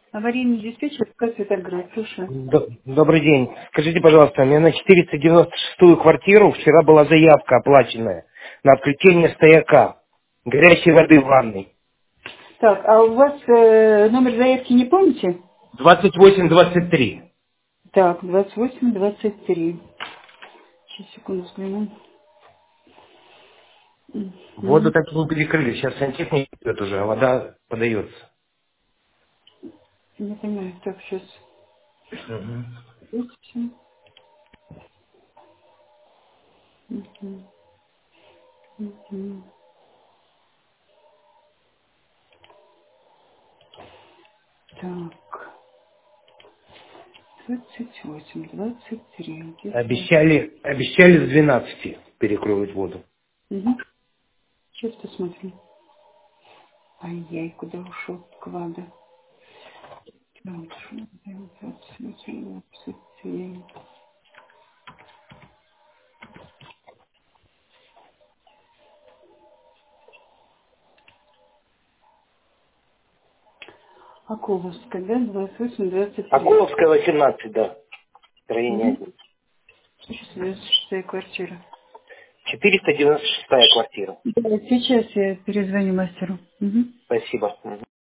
Аварийный диспетчер, Светоград, слушаю. Добрый день. Скажите, пожалуйста, у меня на 496-ю квартиру вчера была заявка оплаченная на отключение стояка горячей воды в ванной. Так, а у вас номер заявки не помните? 2823. Так, 2823. Сейчас, секунду взгляну. Воду Мгм. так и не перекрыли. Сейчас сантехник идет уже, а вода подается. Не понимаю, так, сейчас. Мгм. 8. Мгм. Мгм. Так, 2823. Где связь? Обещали с 12 перекроют воду. Угу. Сейчас посмотрим. Ай-яй, куда ушел квада? Так, 2823. Акуловская, да, 2823. Акуловская, 18, да. Строение Угу. 1. 496 квартира. 496-я квартира. Да, сейчас я перезвоню мастеру. Угу. Спасибо. Мгм.